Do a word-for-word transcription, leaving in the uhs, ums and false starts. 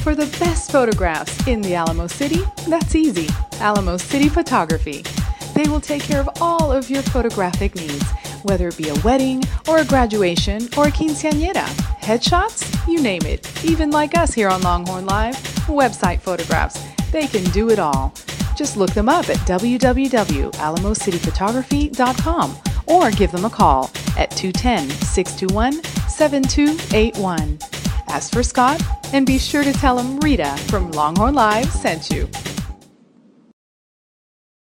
for the best photographs in the Alamo City? That's easy. Alamo City Photography. They will take care of all of your photographic needs, whether it be a wedding or a graduation or a quinceañera. Headshots? You name it. Even like us here on Longhorn Live, website photographs. They can do it all. Just look them up at w w w dot alamo city photography dot com or give them a call at two one zero, six two one, seven two eight one. Ask for Scott and be sure to tell him Rita from Longhorn Live sent you.